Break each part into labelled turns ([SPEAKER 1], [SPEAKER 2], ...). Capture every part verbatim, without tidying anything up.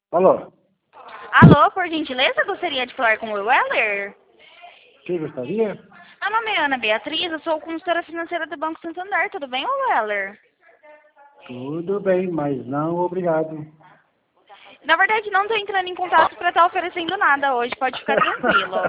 [SPEAKER 1] Alô?
[SPEAKER 2] Alô, por gentileza, gostaria de falar com o Weller?
[SPEAKER 1] Quem gostaria?
[SPEAKER 2] Meu nome é Ana Beatriz, eu sou consultora financeira do Banco Santander, tudo bem, Weller?
[SPEAKER 1] Tudo bem, mas não obrigado.
[SPEAKER 2] Na verdade, não estou entrando em contato para estar oferecendo nada hoje, pode ficar tranquilo.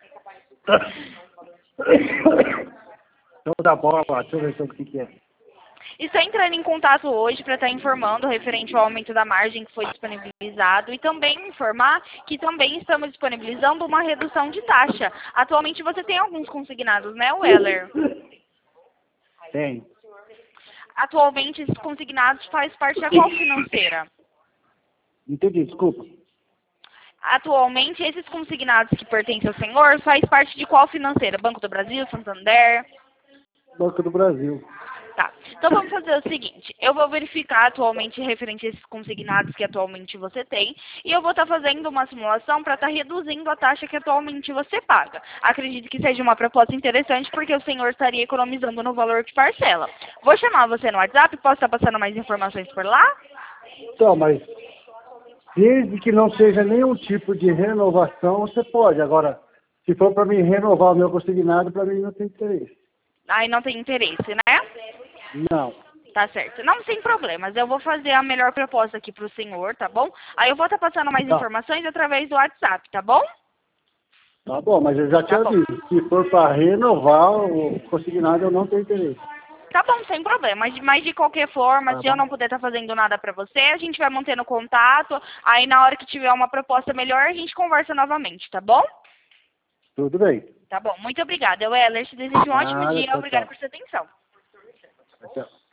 [SPEAKER 1] Então tá bom, deixa eu ver sobre o que, que é.
[SPEAKER 2] Estou entrando em contato hoje para estar informando referente ao aumento da margem que foi disponibilizado e também informar que também estamos disponibilizando uma redução de taxa. Atualmente você tem alguns consignados, né, Weller?
[SPEAKER 1] Tem.
[SPEAKER 2] Atualmente esses consignados faz parte da qual financeira?
[SPEAKER 1] Entendi, desculpa.
[SPEAKER 2] Atualmente esses consignados que pertencem ao senhor faz parte de qual financeira? Banco do Brasil, Santander?
[SPEAKER 1] Banco do Brasil.
[SPEAKER 2] Tá. Então vamos fazer o seguinte, eu vou verificar atualmente referente a esses consignados que atualmente você tem e eu vou estar fazendo uma simulação para estar reduzindo a taxa que atualmente você paga. Acredito que seja uma proposta interessante porque o senhor estaria economizando no valor que parcela. Vou chamar você no WhatsApp, posso estar passando mais informações por lá?
[SPEAKER 1] Então, mas desde que não seja nenhum tipo de renovação, você pode. Agora, se for para mim renovar o meu consignado, para mim não tem interesse.
[SPEAKER 2] Aí não tem interesse, né?
[SPEAKER 1] Não.
[SPEAKER 2] Tá certo. Não, sem problemas. Eu vou fazer a melhor proposta aqui pro senhor, tá bom? Aí eu vou estar passando mais
[SPEAKER 1] Tá.
[SPEAKER 2] informações através do WhatsApp, tá bom?
[SPEAKER 1] Tá bom, mas eu já te
[SPEAKER 2] Tá bom.
[SPEAKER 1] aviso. Se for para renovar o consignado, eu não tenho interesse.
[SPEAKER 2] Tá bom, sem problema. Mas, mas de qualquer forma,
[SPEAKER 1] Tá
[SPEAKER 2] se eu
[SPEAKER 1] bom?
[SPEAKER 2] não puder estar fazendo nada pra você, a gente vai mantendo contato. Aí na hora que tiver uma proposta melhor, a gente conversa novamente, tá bom?
[SPEAKER 1] Tudo bem.
[SPEAKER 2] Tá bom. Muito obrigada. Eu, Weller, te desejo um ótimo
[SPEAKER 1] Nada,
[SPEAKER 2] dia.
[SPEAKER 1] tchau,
[SPEAKER 2] Obrigada
[SPEAKER 1] tchau.
[SPEAKER 2] por sua atenção.
[SPEAKER 1] Tchau.